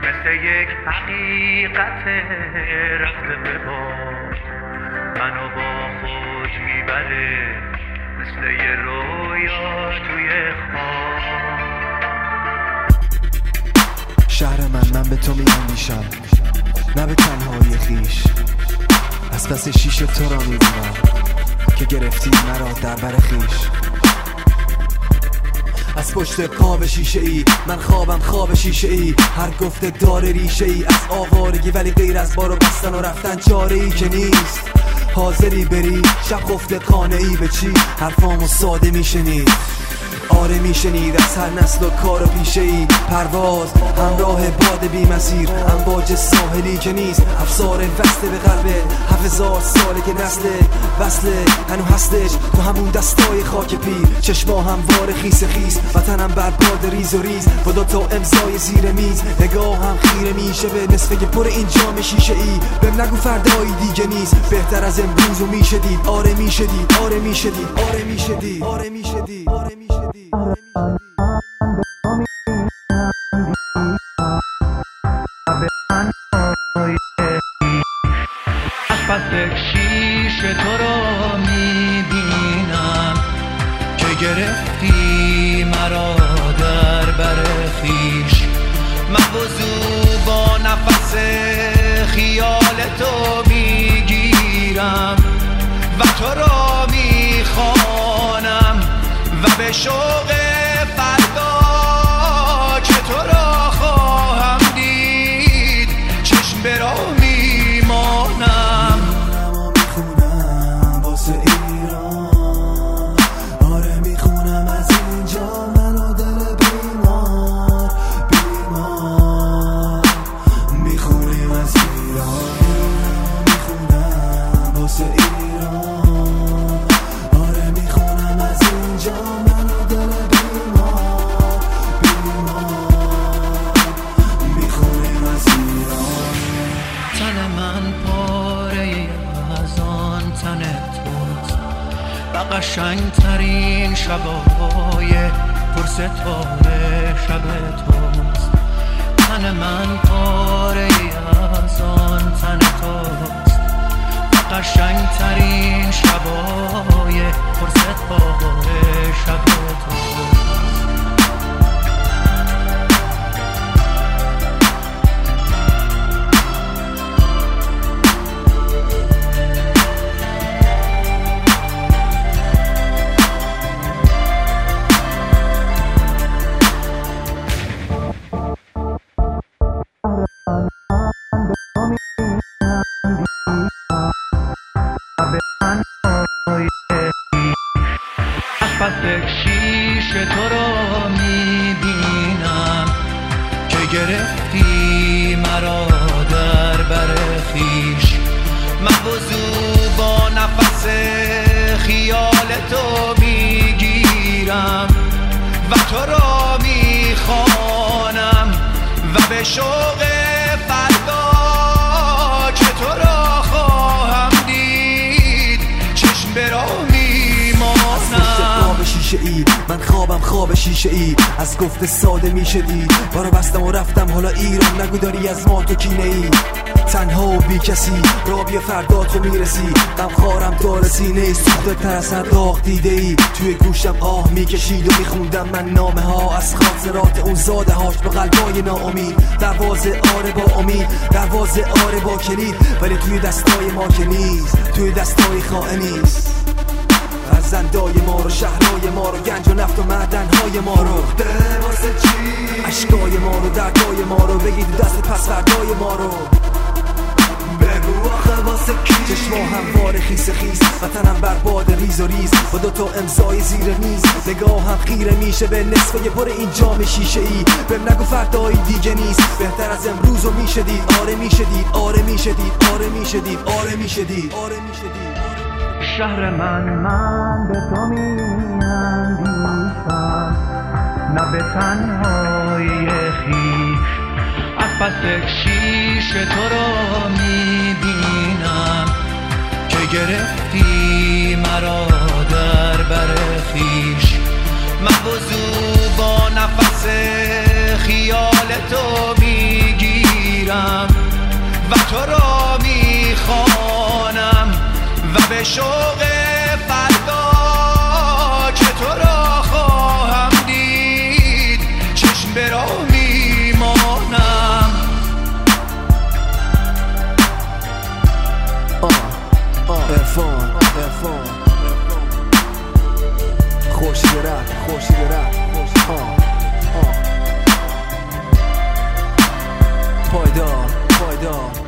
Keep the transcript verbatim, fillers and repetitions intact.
مثل یک حقیقت رفته به باد منو با خود میبره مثل یه رویا توی خواب. شهر من من به تو میاندیشم نه به تنهایی خیش، از پس شیش تو را میبینم که گرفتی مرا در بر خیش. از پشت قاب شیشه ای من خوابم خواب شیشه ای، هر گفته داره ریشه ای از آوارگی، ولی غیر از بارو بستن و رفتن چاره ای که نیست. حاضری بری شب خفته قانعی به چی؟ حرفامو ساده میشنید، آره میشنید از هر نسل و کار و پیشه ای. پرواز همراه باد بی مسیر، امواج ساحلی که نیست، افسار وسته به قلبه. هفت هزار ساله که نسل وصله هنو هستش تو همون دستای خاک پیر. چشما هموار خیس خیس، وطنم بر باد ریز و ریز با دو تا امضای زیر میز. نگاه هم خیره میشه به نصفه که پر این جام شیشه ای. بهم نگو فردایی دیگه نیست بهتر از امروز و میشه دید. آره میشه دید، آره میشه دید، آره میشه دید، آره میشه دید، آره میشه دید. پس شیش تو رو میبینم که گرفتی مرا در بر خویش. موضوع با نفس خیال تو میگیرم و تو را میخوانم و به شوق فردا که تو را خواهم دید چشم به راه میمانم. میخونم واسه ایران، آره میخونم از اینجا منو دل بیمار بیمار. میخونیم از ایران، میخونم واسه ایران، آره میخونم از اینجا منو دل بیمار بیمار. میخونیم از ایران. تن من پاره از آن تن توست و قشنگ ترین شبای پرستاره شب توست. تن من پاره از آن تن توست و قشنگ ترین شبای پرستاره شب توست. پس شیش تو رو میبینم که گرفتی مرا در بر خویش. موضوع با نفس خیال تو میگیرم و تو را میخوانم و به شوق فردا که تو را خواهم دید چشم به راه شیشه ای من خوابم خواب شیشه ای، از گفته ساده میشه دید. بارو بستم و رفتم حالا ایران، نگو داری از ما تو کینه ای. تنها و بی کسی را بیا فردا تو میرسی، غم خارم داره سینه ای. سوخته تر از هر داغ دیده ای، توی گوشم آه میکشید و میخوندم من نامه ها از خاطرات اون زاده هاش به قلبای ناامید. دروازه آره با امید، دروازه آره با کلید، ولی توی دستای ما که نیست، توی دستای خائنیست. فرزندای ما رو، شهرهای ما رو، گنج و نفت و معدنهای ما رو. واسه چی؟ عشقای ما رو، دردای ما رو، بگید دست پس فردای ما رو. بگو آخه واسه کی؟ چشما هموار خیس خیس، وطنم بر باد ریز و ریز با دو تا امضای زیر میز. نگاه هم خیره میشه به نصفه پر این جام شیشه ای. بهم نگو فردایی دیگه نیست بهتر از امروز و میشه دید. آره میشه دید، آره میشه دید، آره میشه دید، آره میشه دید، آره میشه دید. شهر من من به تو میاندیشم نه به تنهایی خویش. از پس شیش تو رو میبینم که گرفتی مرا در بر خویش. موضوع با نفس خیال تو میگی به شوق فردا که تو را خواهم دید چشم به راه میمانم. ارفان ارفان خورشید رفت خورشید رفت پایدار پایدار